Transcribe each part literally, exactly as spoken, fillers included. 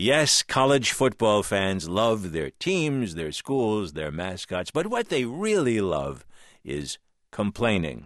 Yes, college football fans love their teams, their schools, their mascots, but what they really love is complaining.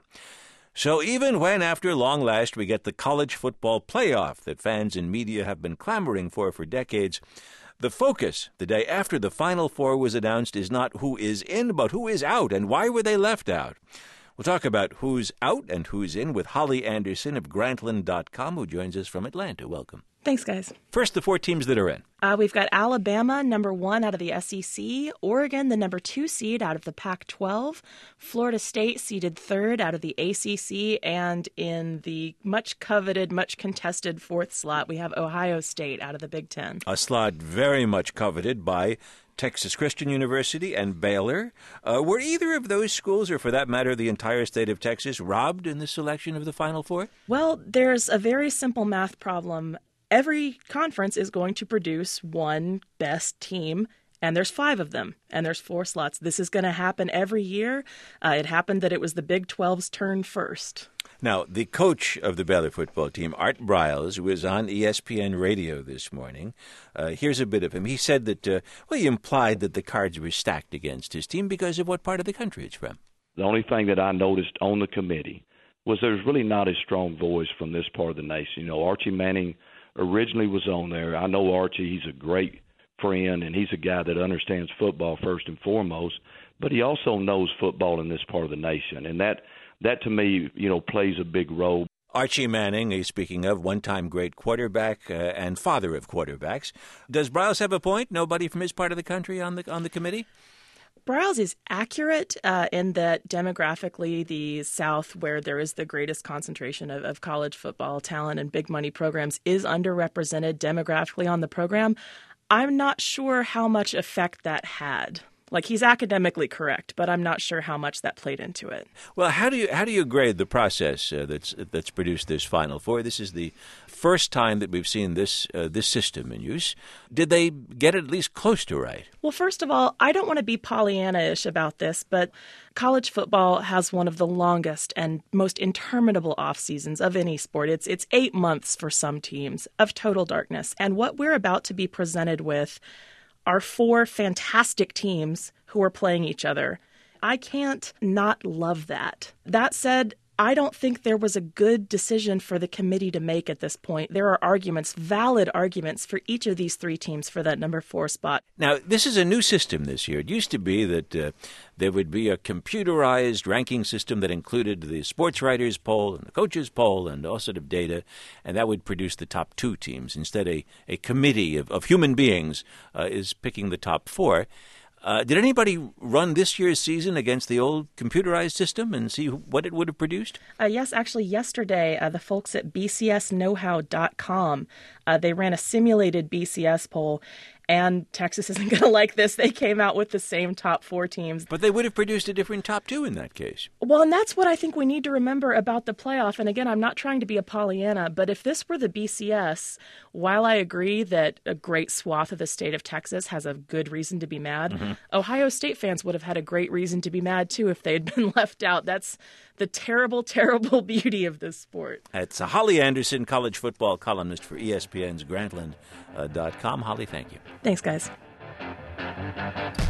So even when, after long last, we get the college football playoff that fans and media have been clamoring for for decades, the focus the day after the Final Four was announced is not who is in, but who is out, and why were they left out? We'll talk about who's out and who's in with Holly Anderson of Grantland dot com, who joins us from Atlanta. Welcome. Thanks, guys. First, the four teams that are in. Uh, we've got Alabama, number one out of the S E C, Oregon, the number two seed out of the Pac twelve, Florida State seeded third out of the A C C, and in the much coveted, much contested fourth slot, we have Ohio State out of the Big Ten. A slot very much coveted by Texas Christian University and Baylor. Uh, were either of those schools, or for that matter, the entire state of Texas, robbed in the selection of the Final Four? Well, there's a very simple math problem. Every conference is going to produce one best team, and there's five of them, and there's four slots. This is going to happen every year. Uh, it happened that it was the Big twelve's turn first. Now, the coach of the Baylor football team, Art Briles, who was on E S P N radio this morning, uh, here's a bit of him. He said that, uh, well, he implied that the cards were stacked against his team because of what part of the country it's from. The only thing that I noticed on the committee was there's really not a strong voice from this part of the nation. You know, Archie Manning originally was on there. I know Archie, he's a great friend, and he's a guy that understands football first and foremost, but he also knows football in this part of the nation, and that, that to me, you know, plays a big role. Archie Manning, he's speaking of, one-time great quarterback uh, and father of quarterbacks. Does Briles have a point? Nobody from his part of the country on the on the committee? Briles is accurate uh, in that demographically the South, where there is the greatest concentration of, of college football talent and big money programs, is underrepresented demographically on the program. I'm not sure how much effect that had. Like, he's academically correct, but I'm not sure how much that played into it. Well, how do you how do you grade the process uh, that's that's produced this Final Four? This is the first time that we've seen this uh, this system in use. Did they get it at least close to right? Well, first of all, I don't want to be Pollyanna-ish about this, but college football has one of the longest and most interminable off seasons of any sport. It's it's eight months for some teams of total darkness, and what we're about to be presented with are four fantastic teams who are playing each other. I can't not love that. That said, I don't think there was a good decision for the committee to make at this point. There are arguments, valid arguments, for each of these three teams for that number four spot. Now, this is a new system this year. It used to be that uh, there would be a computerized ranking system that included the sports writers poll and the coaches poll and all sort of data, and that would produce the top two teams. Instead, a, a committee of, of human beings uh, is picking the top four. Uh, did anybody run this year's season against the old computerized system and see what it would have produced? Uh, yes, actually, yesterday, uh, the folks at B C S know how dot com, uh, they ran a simulated B C S poll, and Texas isn't going to like this. They came out with the same top four teams. But they would have produced a different top two in that case. Well, and that's what I think we need to remember about the playoff. And again, I'm not trying to be a Pollyanna, but if this were the B C S, while I agree that a great swath of the state of Texas has a good reason to be mad, mm-hmm. Ohio State fans would have had a great reason to be mad, too, if they had been left out. That's the terrible, terrible beauty of this sport. It's a Holly Anderson, college football columnist for E S P N's Grantland dot com. Holly, thank you. Thanks, guys.